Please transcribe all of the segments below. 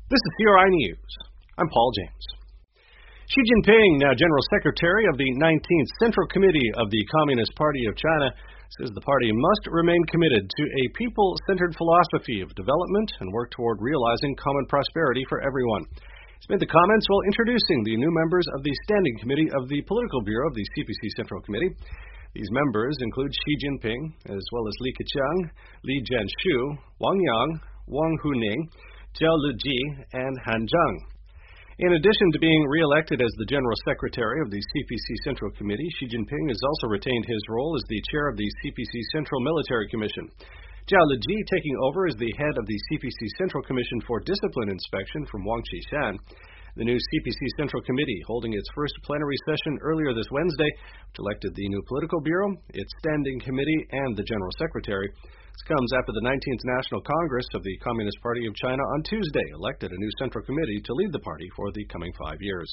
This is CRI News. I'm Paul James. Xi Jinping, now General Secretary of the 19th Central Committee of the Communist Party of China, says the party must remain committed to a people-centered philosophy of development and work toward realizing common prosperity for everyone. He's made the comments while introducing the new members of the Standing Committee of the Political Bureau of the CPC Central Committee. These members include Xi Jinping, as well as Li Keqiang, Li Jianshu, Wang Yang, Wang Huning, Zhao Leji, and Han Zheng. In addition to being re-elected as the General Secretary of the CPC Central Committee, Xi Jinping has also retained his role as the chair of the CPC Central Military Commission. Zhao Leji taking over as the head of the CPC Central Commission for Discipline Inspection from Wang Qishan. The new CPC Central Committee, holding its first plenary session earlier this Wednesday, which elected the new Political Bureau, its Standing Committee, and the General Secretary. This comes after the 19th National Congress of the Communist Party of China on Tuesday elected a new Central Committee to lead the party for the coming 5 years.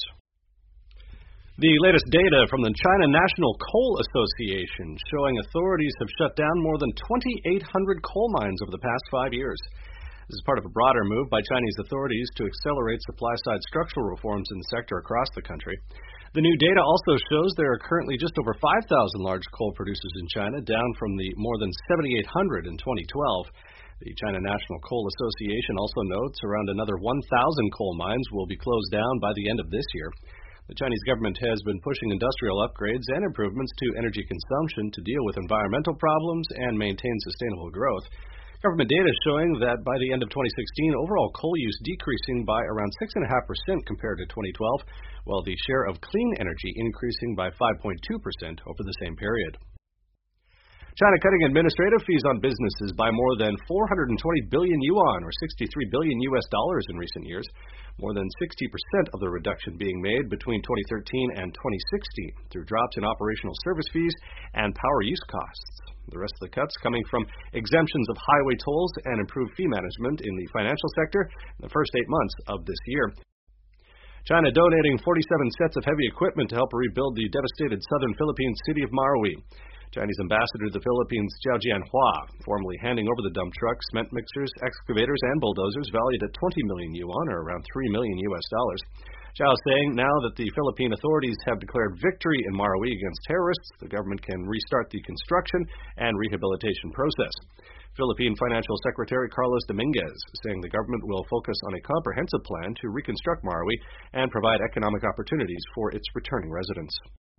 The latest data from the China National Coal Association showing authorities have shut down more than 2,800 coal mines over the past 5 years. This is part of a broader move by Chinese authorities to accelerate supply-side structural reforms in the sector across the country. The new data also shows there are currently just over 5,000 large coal producers in China, down from the more than 7,800 in 2012. The China National Coal Association also notes around another 1,000 coal mines will be closed down by the end of this year. The Chinese government has been pushing industrial upgrades and improvements to energy consumption to deal with environmental problems and maintain sustainable growth. Government data is showing that by the end of 2016, overall coal use decreasing by around 6.5% compared to 2012, while the share of clean energy increasing by 5.2% over the same period. China cutting administrative fees on businesses by more than 420 billion yuan, or $63 billion in recent years, more than 60% of the reduction being made between 2013 and 2016 through drops in operational service fees and power use costs. The rest of the cuts coming from exemptions of highway tolls and improved fee management in the financial sector in the first 8 months of this year. China donating 47 sets of heavy equipment to help rebuild the devastated southern Philippines city of Marawi. Chinese ambassador to the Philippines, Zhao Jianhua, formally handing over the dump trucks, cement mixers, excavators, and bulldozers valued at 20 million yuan, or around $3 million. Zhao saying now that the Philippine authorities have declared victory in Marawi against terrorists, the government can restart the construction and rehabilitation process. Philippine Financial Secretary Carlos Dominguez saying the government will focus on a comprehensive plan to reconstruct Marawi and provide economic opportunities for its returning residents.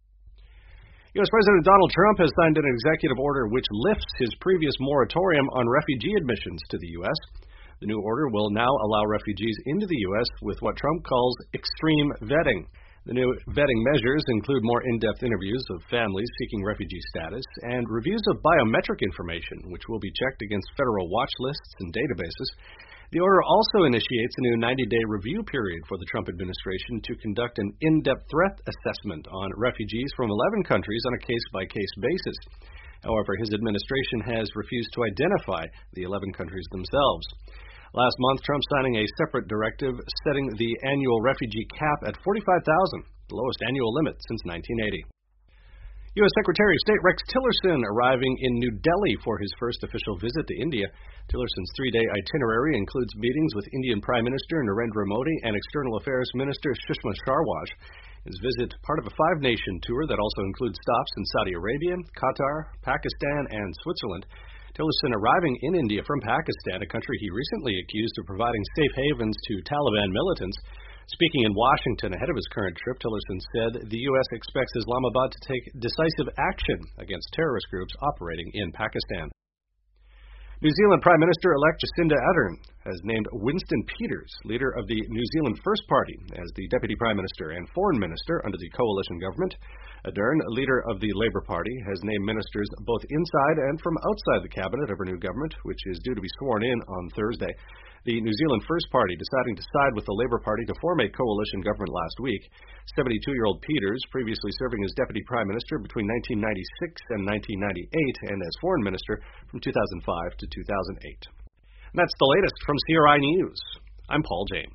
U.S. President Donald Trump has signed an executive order which lifts his previous moratorium on refugee admissions to the U.S. The new order will now allow refugees into the U.S. with what Trump calls extreme vetting. The new vetting measures include more in-depth interviews of families seeking refugee status and reviews of biometric information, which will be checked against federal watch lists and databases. The order also initiates a new 90-day review period for the Trump administration to conduct an in-depth threat assessment on refugees from 11 countries on a case-by-case basis. However, his administration has refused to identify the 11 countries themselves. Last month, Trump signing a separate directive setting the annual refugee cap at 45,000, the lowest annual limit since 1980. U.S. Secretary of State Rex Tillerson arriving in New Delhi for his first official visit to India. Tillerson's 3-day itinerary includes meetings with Indian Prime Minister Narendra Modi and External Affairs Minister Sushma Swaraj. His visit part of a 5-nation tour that also includes stops in Saudi Arabia, Qatar, Pakistan, and Switzerland. Tillerson arriving in India from Pakistan, a country he recently accused of providing safe havens to Taliban militants. Speaking in Washington ahead of his current trip, Tillerson said the U.S. expects Islamabad to take decisive action against terrorist groups operating in Pakistan. New Zealand Prime Minister-elect Jacinda Ardern has named Winston Peters, leader of the New Zealand First Party, as the Deputy Prime Minister and Foreign Minister under the coalition government. Ardern, leader of the Labour Party, has named ministers both inside and from outside the cabinet of her new government, which is due to be sworn in on Thursday. The New Zealand First Party deciding to side with the Labour Party to form a coalition government last week. 72-year-old Peters, previously serving as Deputy Prime Minister between 1996 and 1998 and as Foreign Minister from 2005 to 2008. And that's the latest from CRI News. I'm Paul James.